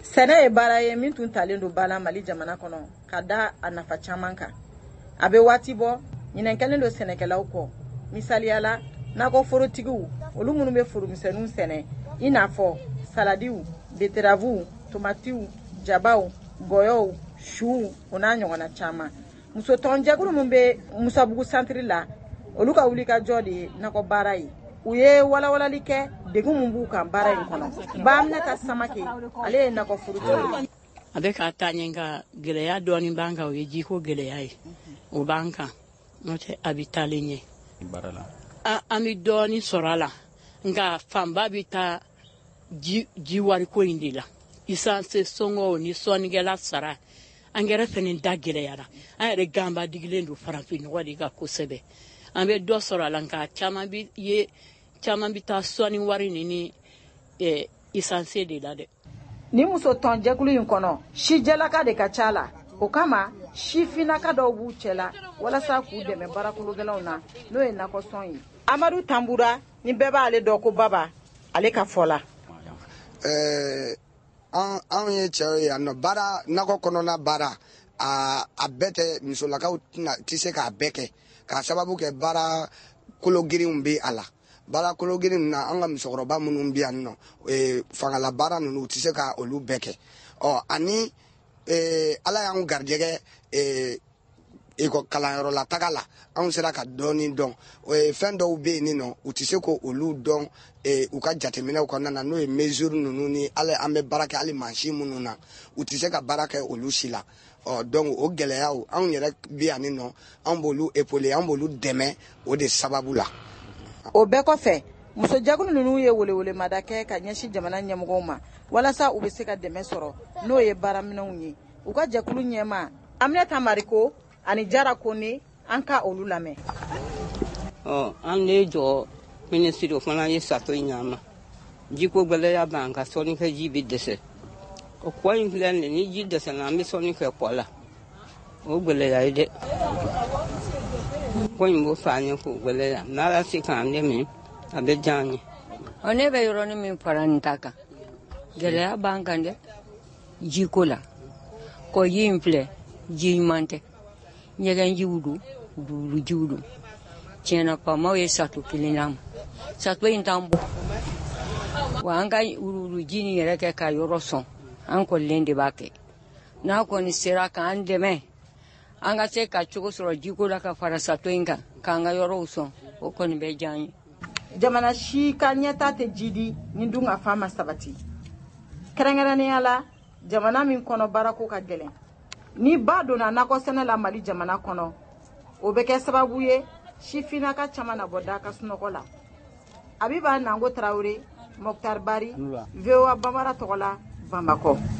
Sɛnɛ ye baara ye min tun talen don bala Mali jamana kɔnɔ ka da a nafa caman kan. A bɛ waati bɔ ɲinɛn kɛlen don sɛnɛkɛlaw kɔ. Misaliyala nakɔ forotigiw olu minnu bɛ foromisɛnninw sɛnɛ i n'a fɔ saladiw, beteravu, tomatiw, jabaw, gɔyɔw, suw o n'a ɲɔgɔnna caman. Muso tɔnjɛkulu min bɛ Musabugu centre la olu ka wulikajɔ de ye nakɔ baara ye. U ye walawalali kɛ degun min b'u kan baara in kɔnɔ. Baminata Samake ale ye nakɔ forotigi ye. A bɛ ka taa ɲɛ nka gɛlɛya dɔɔni b'an kan o ye jiko gɛlɛya ye. O b'an kan n'o tɛ a bɛ taalen ɲɛ. An bɛ dɔɔni sɔrɔ a la nka fanba bɛ taa ji wariko in de la. Isanse sɔngɔw ni sɔnnikɛla sara an yɛrɛ fana da gɛlɛyara. An yɛrɛ ganba digilen don farafinnɔgɔ de kan kosɛbɛ. An bɛ dɔ sɔrɔ a la nka caman bɛ taa sɔnni wari ni isanse de la dɛ. Ni muso tɔnjɛkulu in kɔnɔ sijɛlaka de ka ca la. O kama sifinnaka dɔw b'u cɛla walasa k'u dɛmɛ baarakolonkɛlaw na n'o ye nakɔsɔn ye. Amadu Tambura ni bɛɛ b'ale dɔn ko Baba ale ka fɔ la. Anw ye cɛw ye yan nɔ baara nakɔ kɔnɔna baara a bɛɛ tɛ musolakaw tɛ se k'a bɛɛ kɛ k'a sababu kɛ baara kologirinw bɛ a la. Baara kologirin na an ka musokɔrɔba minnu bɛ yan nɔ fangala baara ninnu u tɛ se ka olu bɛɛ kɛ. Ani ala y'an garijɛgɛ kalanyɔrɔ la taga la anw sera ka dɔɔni dɔn fɛn dɔw bɛ yen nɔ u tɛ se k'olu dɔn u ka jateminɛw kɔnɔna na n'o ye mesure ninnu ni an bɛ baara kɛ hali mansin minnu na u tɛ se ka baara kɛ olu si la. Donc o gɛlɛyaw anw yɛrɛ bɛ yan nɔ an b'olu épauler an b'olu dɛmɛ o de sababu la. O bɛɛ kɔfɛ musojɛkulu ninnu ye welewelemada kɛ ka ɲɛsin jamana ɲɛmɔgɔw ma walasa u bɛ se ka dɛmɛ sɔrɔ n'o ye baaraminɛnw ye. U ka jɛkulu ɲɛma Aminata Mariko ani Jara Kone an ka olu lamɛn. An de jɔ ministre o fana ye sato ɲama jiko gɛlɛya b'an ka sɔnnikɛ ji bɛ dɛsɛ o kɔ in filɛ nin ni ji dɛsɛla an bɛ sɔnni kɛ kɔ la o gɛlɛya ye dɛ kɔ in b'o fɔ an ye k'o gɛlɛya n'ala se k'an dɛmɛ a bɛ diya an ye. Ne bɛ yɔrɔnin min fara nin ta kan gɛlɛya b'an kan dɛ jiko la kɔji in filɛ ji ɲuman tɛ ɲɛgɛnjiw don duulujiw don tiɲɛna faamaw ye sato kelen d'an ma sato in t'an bɔ wa an ka wuluwuluji nin yɛrɛ kɛ ka yɔrɔ sɔn an kɔlilen de b'a kɛ n'a kɔni sera k'an dɛmɛ an ka se ka cogo sɔrɔ jiko la ka fara sato in kan k'an ka yɔrɔw sɔn o kɔni bɛ diya an ye. Jamana si ka ɲɛta tɛ jidi ni dun ka fa ma sabati kɛrɛnkɛrɛnnenya la jamana min kɔnɔ baarako ka gɛlɛn ni ba donna nakɔ sɛnɛ la Mali jamana kɔnɔ o bɛ kɛ sababu ye sifinnaka caman na bɔ da ka sunɔgɔ la. Abiba Nango Traoré, Mokhtar Bari, VOA Bambara tɔgɔ la Bamakɔ.